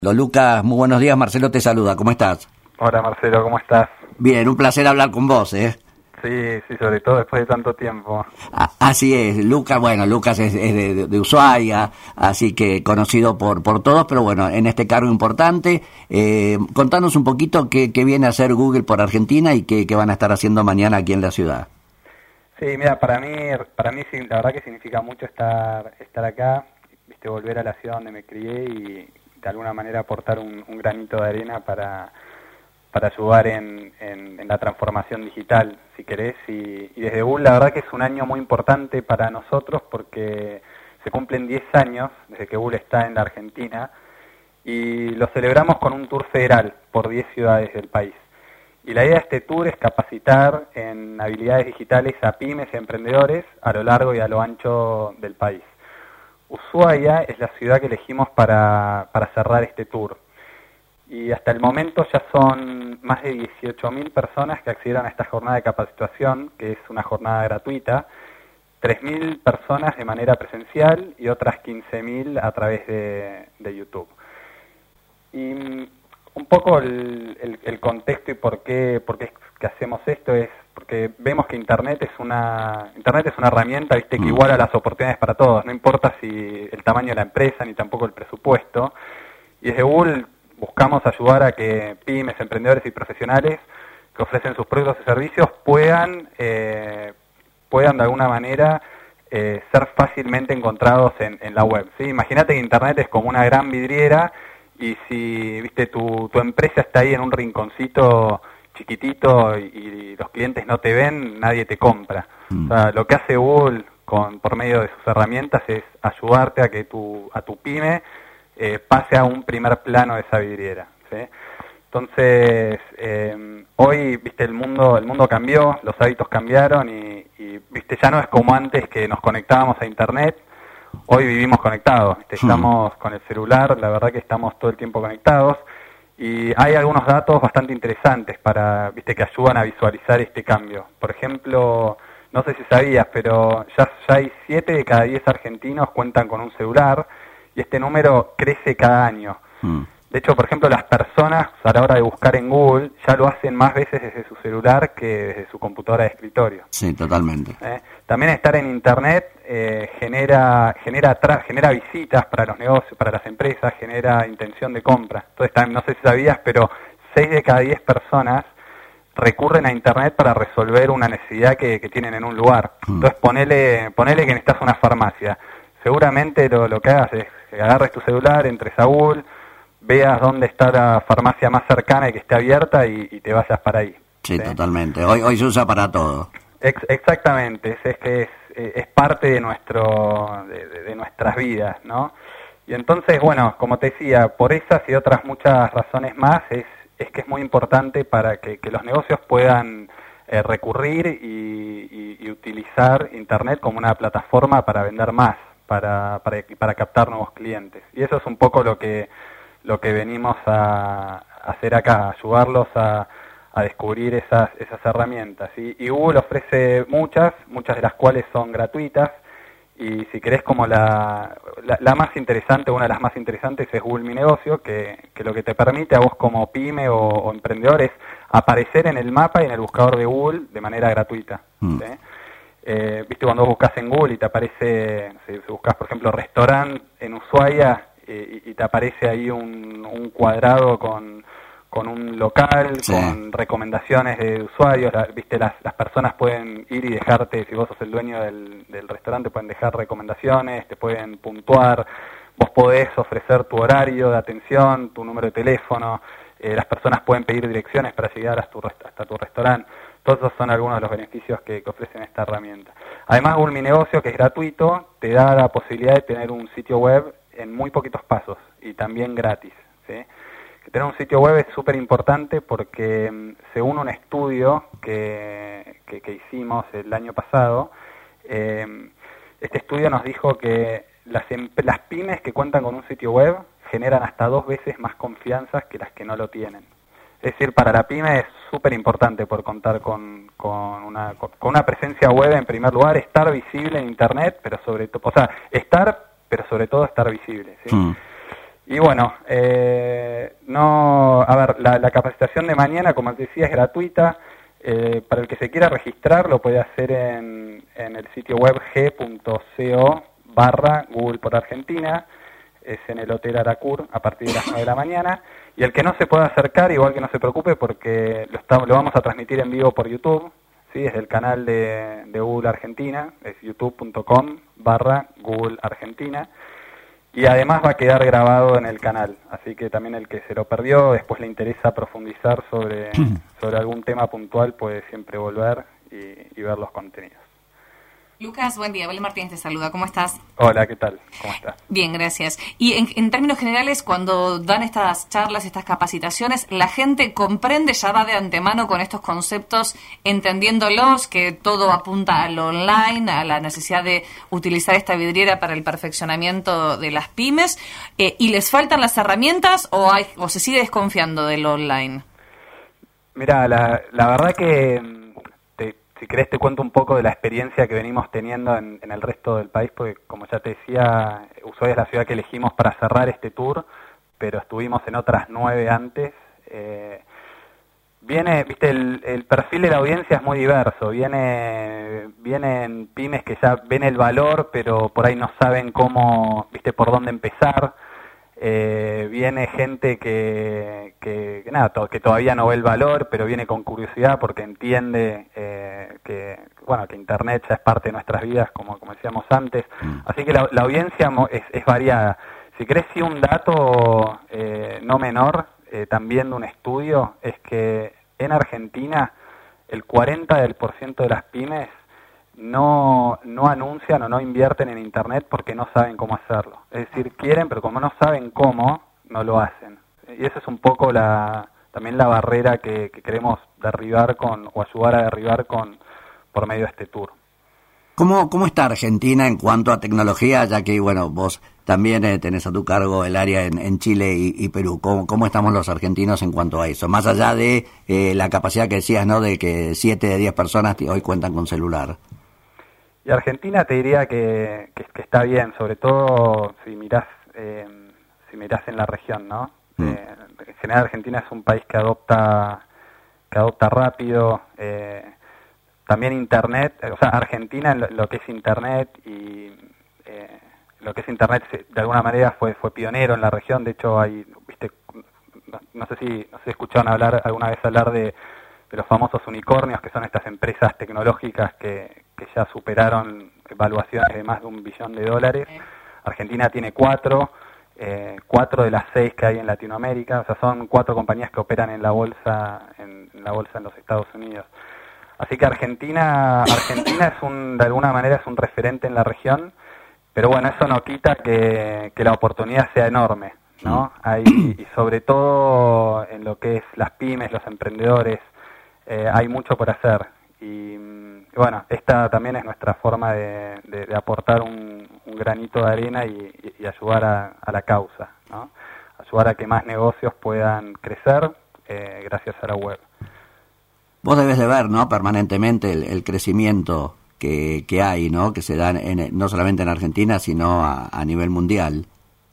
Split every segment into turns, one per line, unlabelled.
Lucas, muy buenos días, Marcelo te saluda, ¿cómo estás?
Hola Marcelo, ¿cómo estás?
Bien, un placer hablar con vos, ¿eh?
Sí, sobre todo después de tanto tiempo.
Así es, Lucas, bueno, Lucas es de Ushuaia, así que conocido por todos, pero bueno, en este cargo importante. Contanos un poquito qué viene a hacer Google por Argentina y qué van a estar haciendo mañana aquí en la ciudad.
Sí, mira, para mí la verdad que significa mucho estar acá, volver a la ciudad donde me crié y de alguna manera aportar un granito de arena para ayudar en la transformación digital, si querés, y desde Google la verdad que es un año muy importante para nosotros porque se cumplen 10 años desde que Google está en la Argentina y lo celebramos con un tour federal por 10 ciudades del país. Y la idea de este tour es capacitar en habilidades digitales a pymes y emprendedores a lo largo y a lo ancho del país. Ushuaia es la ciudad que elegimos para cerrar este tour. Y hasta el momento ya son más de 18.000 personas que accedieron a esta jornada de capacitación, que es una jornada gratuita, 3.000 personas de manera presencial y otras 15.000 a través de YouTube. Y un poco el contexto y por qué es que hacemos esto es porque vemos que Internet es una herramienta, que iguala las oportunidades para todos, no importa si el tamaño de la empresa ni tampoco el presupuesto. Y desde Google buscamos ayudar a que pymes, emprendedores y profesionales que ofrecen sus productos y servicios puedan de alguna manera ser fácilmente encontrados en la web, ¿sí? Imagínate que Internet es como una gran vidriera y si tu empresa está ahí en un rinconcito chiquitito y los clientes no te ven, nadie te compra. O sea, lo que hace Google por medio de sus herramientas es ayudarte a que a tu pyme pase a un primer plano de esa vidriera, ¿sí? Entonces, hoy, el mundo cambió, los hábitos cambiaron y ya no es como antes que nos conectábamos a Internet. Hoy vivimos conectados, estamos con el celular, la verdad que estamos todo el tiempo conectados y hay algunos datos bastante interesantes que ayudan a visualizar este cambio. Por ejemplo, no sé si sabías, pero ya hay 7 de cada 10 argentinos cuentan con un celular y este número crece cada año. De hecho, por ejemplo, las personas a la hora de buscar en Google ya lo hacen más veces desde su celular que desde su computadora de escritorio.
Sí, totalmente.
También estar en Internet genera visitas para los negocios, para las empresas, genera intención de compra. Entonces, no sé si sabías, pero 6 de cada 10 personas recurren a Internet para resolver una necesidad que tienen en un lugar. Entonces, ponele que necesitas una farmacia. Seguramente lo que hagas es que agarres tu celular, entres a Google, veas dónde está la farmacia más cercana y que esté abierta y te vayas para ahí.
Sí, totalmente. Hoy se usa para todo.
Exactamente, es parte de nuestras vidas, ¿no? Y entonces, bueno, como te decía, por esas y otras muchas razones más, es que es muy importante para que los negocios puedan recurrir y utilizar Internet como una plataforma para vender más, para captar nuevos clientes. Y eso es un poco lo que venimos a hacer acá, ayudarlos a descubrir esas herramientas. Y Google ofrece muchas de las cuales son gratuitas, y si querés como la más interesante, una de las más interesantes es Google Mi Negocio, que lo que te permite a vos como pyme o emprendedor es aparecer en el mapa y en el buscador de Google de manera gratuita. ¿Sí? Cuando vos buscas en Google y te aparece, si buscas por ejemplo restaurante en Ushuaia, y te aparece ahí un cuadrado con un local, sí, con recomendaciones de usuarios, las personas pueden ir y dejarte, si vos sos el dueño del restaurante, pueden dejar recomendaciones, te pueden puntuar, vos podés ofrecer tu horario de atención, tu número de teléfono, las personas pueden pedir direcciones para llegar hasta tu restaurante. Todos esos son algunos de los beneficios que ofrecen esta herramienta. Además, Google Mi Negocio, que es gratuito, te da la posibilidad de tener un sitio web en muy poquitos pasos y también gratis, ¿sí? Que tener un sitio web es súper importante porque según un estudio que hicimos el año pasado, este estudio nos dijo que las pymes que cuentan con un sitio web generan hasta 2 veces más confianza que las que no lo tienen. Es decir, para la pyme es súper importante por contar con una presencia web en primer lugar, estar visible en Internet, pero sobre todo, pero sobre todo estar visible, ¿sí? Y bueno, no, a ver, la capacitación de mañana, como te decía, es gratuita. Para el que se quiera registrar, lo puede hacer en el sitio web g.co/Google por Argentina. Es en el Hotel Aracur a partir de las 9 de la mañana. Y el que no se pueda acercar, igual que no se preocupe, porque lo vamos a transmitir en vivo por YouTube, ¿sí? Es el canal de Google Argentina, es youtube.com/Google Argentina. Y además va a quedar grabado en el canal, así que también el que se lo perdió, después le interesa profundizar sobre algún tema puntual, puede siempre volver y ver los contenidos.
Lucas, buen día. Belén Martínez te saluda. ¿Cómo estás?
Hola, ¿qué tal? ¿Cómo estás?
Bien, gracias. Y en términos generales, cuando dan estas charlas, estas capacitaciones, ¿la gente comprende, ya va de antemano con estos conceptos, entendiéndolos, que todo apunta al online, a la necesidad de utilizar esta vidriera para el perfeccionamiento de las pymes, y les faltan las herramientas o se sigue desconfiando del online?
Mira, la verdad que... Si querés te cuento un poco de la experiencia que venimos teniendo en el resto del país, porque como ya te decía, Ushuaia es la ciudad que elegimos para cerrar este tour, pero estuvimos en otras 9 antes. El perfil de la audiencia es muy diverso, vienen pymes que ya ven el valor, pero por ahí no saben cómo, por dónde empezar. Viene gente que todavía no ve el valor, pero viene con curiosidad porque entiende que Internet ya es parte de nuestras vidas, como decíamos antes. Así que la audiencia es variada. Si querés, sí, un dato no menor, también de un estudio, es que en Argentina el 40% de las pymes no anuncian o no invierten en Internet porque no saben cómo hacerlo. Es decir, quieren, pero como no saben cómo, no lo hacen. Y esa es un poco también la barrera que queremos derribar o ayudar a derribar por medio de este tour.
¿Cómo está Argentina en cuanto a tecnología, ya que vos también tenés a tu cargo el área en Chile y Perú? ¿Cómo estamos los argentinos en cuanto a eso? Más allá de la capacidad que decías, ¿no?, de que 7 de 10 personas hoy cuentan con celular.
Y Argentina te diría que está bien, sobre todo si mirás en la región, ¿no? En general Argentina es un país que adopta rápido, también Internet, Argentina en lo que es Internet de alguna manera fue pionero en la región. De hecho no sé si escucharon alguna vez hablar de los famosos unicornios, que son estas empresas tecnológicas que ya superaron evaluaciones de más de $1 billón. Argentina tiene 4 de las 6 que hay en Latinoamérica, son 4 compañías que operan en la bolsa en los Estados Unidos. Así que Argentina de alguna manera es un referente en la región, pero bueno, eso no quita que la oportunidad sea enorme, ¿no? Y sobre todo en lo que es las pymes, los emprendedores, hay mucho por hacer. Y bueno, esta también es nuestra forma de aportar un granito de arena y ayudar a la causa, ¿no? Ayudar a que más negocios puedan crecer gracias a la web.
Vos debes de ver, ¿no?, permanentemente el crecimiento que hay, ¿no?, que se da no solamente en Argentina, sino a nivel mundial.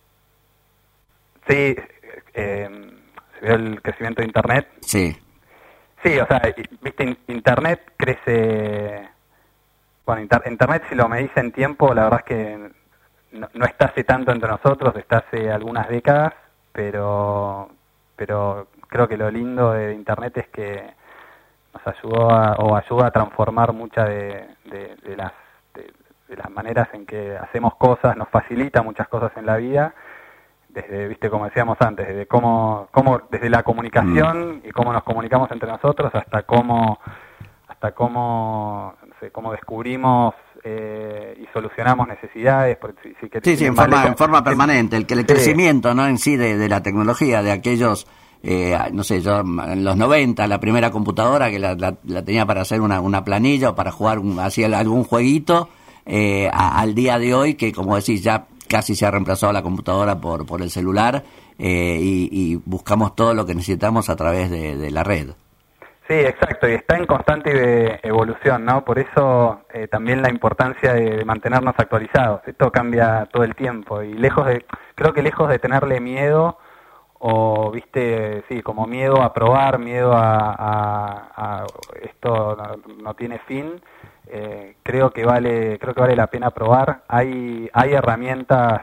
Sí, se ve el crecimiento de Internet.
Sí.
Sí, Internet crece... Bueno, Internet, si lo medís en tiempo, la verdad es que no está hace tanto entre nosotros, está hace algunas décadas, pero creo que lo lindo de Internet es que nos ayuda a transformar muchas de las maneras en que hacemos cosas, nos facilita muchas cosas en la vida, desde, como decíamos antes, desde la comunicación y cómo nos comunicamos entre nosotros hasta cómo descubrimos y solucionamos necesidades.
En forma permanente, el crecimiento, ¿no?, en sí de la tecnología, de aquellos... yo en los 90, la primera computadora que la tenía para hacer una planilla o para jugar algún jueguito, al día de hoy, que como decís, ya casi se ha reemplazado la computadora por el celular, y buscamos todo lo que necesitamos a través de la red.
Sí, exacto, y está en constante evolución, ¿no? Por eso también la importancia de mantenernos actualizados. Esto cambia todo el tiempo y creo que lejos de tenerle miedo o, viste, sí, como miedo a probar, miedo a esto no tiene fin, creo que vale la pena probar. Hay herramientas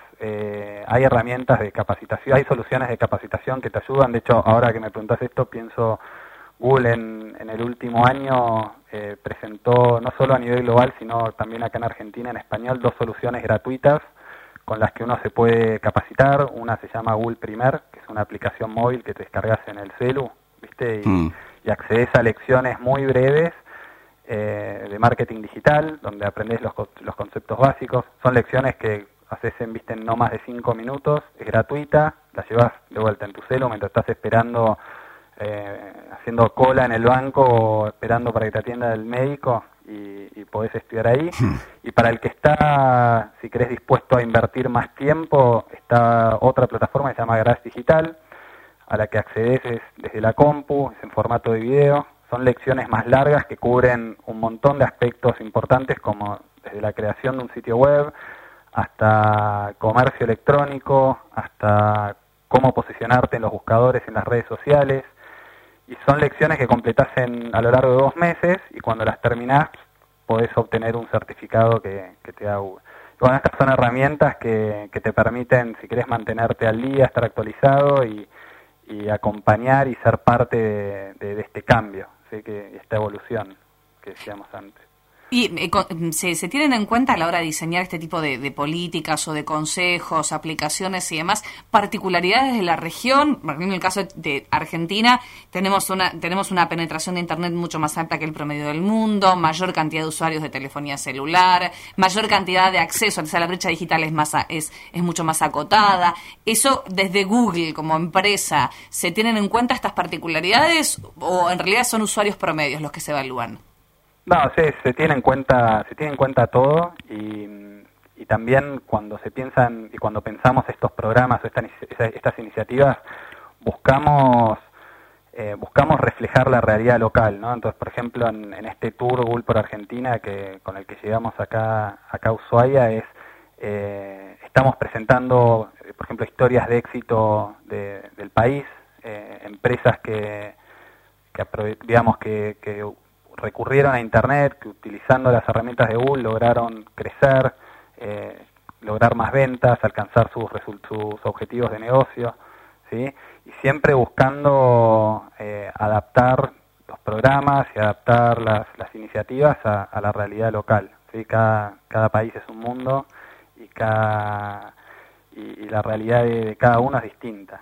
de capacitación, hay soluciones de capacitación que te ayudan. De hecho, ahora que me preguntas esto, pienso Google en el último año presentó, no solo a nivel global, sino también acá en Argentina, en español, 2 soluciones gratuitas con las que uno se puede capacitar. Una se llama Google Primer, que es una aplicación móvil que te descargas en el celu, ¿viste? Y accedes a lecciones muy breves de marketing digital, donde aprendes los conceptos básicos. Son lecciones que haces en no más de 5 minutos, es gratuita, la llevas de vuelta en tu celu mientras estás esperando, haciendo cola en el banco o esperando para que te atienda el médico, y podés estudiar ahí. Y para el que está, si querés, dispuesto a invertir más tiempo, está otra plataforma que se llama Garage Digital, a la que accedes desde la compu, es en formato de video. Son lecciones más largas que cubren un montón de aspectos importantes, como desde la creación de un sitio web hasta comercio electrónico, hasta cómo posicionarte en los buscadores en las redes sociales. Y son lecciones que completás a lo largo de 2 meses, y cuando las terminás podés obtener un certificado que te da Google. Y bueno, estas son herramientas que te permiten, si querés, mantenerte al día, estar actualizado y acompañar y ser parte de este cambio, ¿sí? Esta evolución que decíamos antes.
¿Y se tienen en cuenta a la hora de diseñar este tipo de políticas o de consejos, aplicaciones y demás, particularidades de la región? En el caso de Argentina tenemos una penetración de Internet mucho más alta que el promedio del mundo, mayor cantidad de usuarios de telefonía celular, mayor cantidad de acceso, o sea, la brecha digital es mucho más acotada. ¿Eso desde Google como empresa se tienen en cuenta estas particularidades o en realidad son usuarios promedios los que se evalúan?
No, se tiene en cuenta todo, y también cuando se piensan y cuando pensamos estos programas o estas iniciativas, buscamos reflejar la realidad local, ¿no? Entonces, por ejemplo, en este tour Google por Argentina con el que llegamos acá a Ushuaia, estamos presentando, por ejemplo, historias de éxito del país, empresas que recurrieron a Internet, que utilizando las herramientas de Google lograron crecer, lograr más ventas, alcanzar sus objetivos de negocio, ¿sí? Y siempre buscando adaptar los programas y adaptar las iniciativas a la realidad local, ¿sí? Cada país es un mundo y la realidad de cada uno es distinta.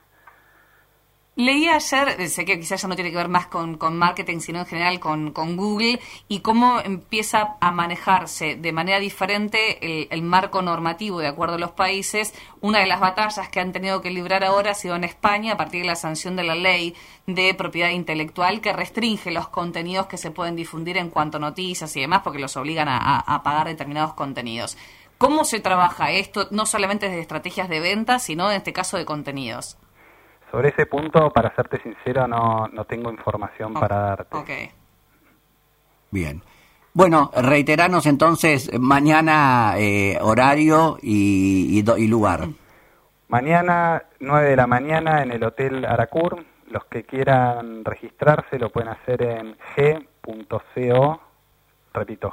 Leí ayer, sé que quizás ya no tiene que ver más con marketing, sino en general con Google, y cómo empieza a manejarse de manera diferente el marco normativo de acuerdo a los países. Una de las batallas que han tenido que librar ahora ha sido en España a partir de la sanción de la ley de propiedad intelectual que restringe los contenidos que se pueden difundir en cuanto a noticias y demás, porque los obligan a pagar determinados contenidos. ¿Cómo se trabaja esto, no solamente desde estrategias de venta, sino en este caso de contenidos?
Sobre ese punto, para serte sincero, no tengo información para darte.
Okay.
Bien. Bueno, reiteranos entonces mañana horario y lugar.
Mañana, 9 de la mañana, en el Hotel Aracur. Los que quieran registrarse lo pueden hacer en g.co, repito,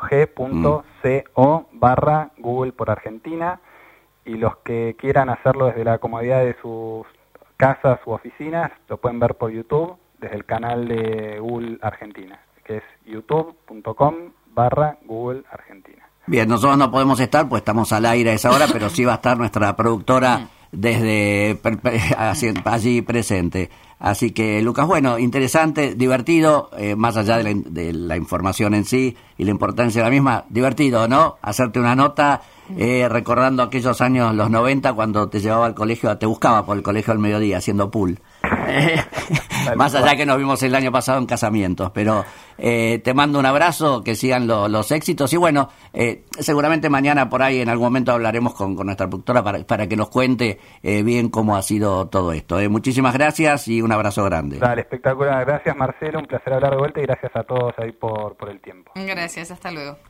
g.co/Google por Argentina. Y los que quieran hacerlo desde la comodidad de sus casas u oficinas, lo pueden ver por YouTube, desde el canal de Google Argentina, que es youtube.com/Google Argentina.
Bien, nosotros no podemos estar, pues estamos al aire a esa hora, pero sí va a estar nuestra productora desde allí presente. Así que, Lucas, bueno, interesante, divertido, más allá de la información en sí y la importancia de la misma, divertido, ¿no? Hacerte una nota recordando aquellos años, los 90, cuando te llevaba al colegio, te buscaba por el colegio al mediodía haciendo pool. Más allá que nos vimos el año pasado en casamientos, pero te mando un abrazo, que sigan los éxitos y bueno, seguramente mañana por ahí en algún momento hablaremos con nuestra productora para que nos cuente bien cómo ha sido todo esto. Muchísimas gracias y un abrazo grande.
Dale, espectacular. Gracias, Marcelo, un placer hablar de vuelta y gracias a todos ahí por el tiempo.
Gracias, hasta luego.